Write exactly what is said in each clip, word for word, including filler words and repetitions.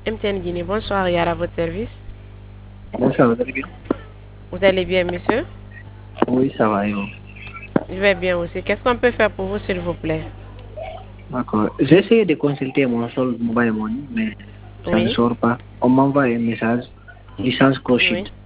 M T N Guinée, bonsoir, Yara, à votre service. Bonsoir, vous allez bien? Vous allez bien, monsieur? Oui, ça va, et vous? Je vais bien aussi. Qu'est-ce qu'on peut faire pour vous, s'il vous plaît? D'accord. J'ai essayé de consulter mon solde mobile money, mais ça ne Oui. sort pas. On m'envoie un message, licence crochet. Oui.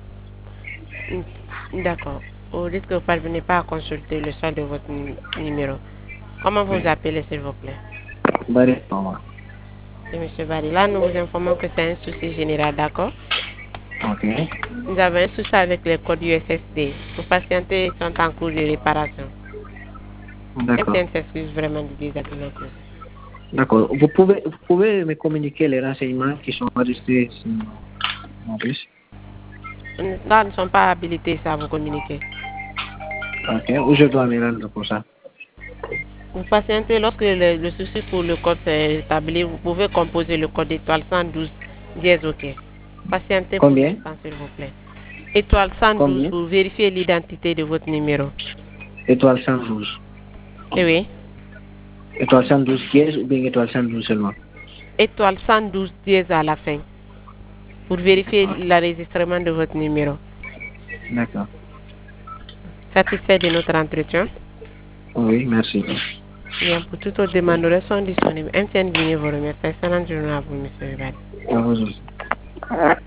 D'accord. Vous dites que vous ne parvenez pas à consulter le solde de votre numéro. Comment vous Oui. appelez, s'il vous plaît? Barry Thomas. C'est monsieur Barry. Là, nous vous informons que c'est un souci général, d'accord? Ok. Nous avons un souci avec les codes U S S D. Vos patients sont en cours de réparation. D'accord. M T N s'excuse vraiment du désagrément que D'accord. Vous pouvez, vous pouvez me communiquer les renseignements qui sont enregistrés sur mon bus? Là, nous ne sommes pas habilités à vous communiquer. Ok. Où je dois me rendre pour ça? Vous patientez, lorsque le, le souci pour le code est établi, vous pouvez composer le code étoile cent douze dièse OK. Patientez pour Combien? l'instant, s'il vous plaît. Étoile cent douze Combien? pour vérifier l'identité de votre numéro. Étoile cent douze. Eh oui. Étoile cent douze pièces ou bien étoile cent douze seulement? Étoile cent douze dièse à la fin. Pour vérifier l'enregistrement de votre numéro. D'accord. Satisfait de notre entretien? Oui, merci. Bien, pour toute autre demande, nous restons disponibles. M T N Guinée vous remercie. Excellente journée à vous, monsieur Ribad. À vous aussi.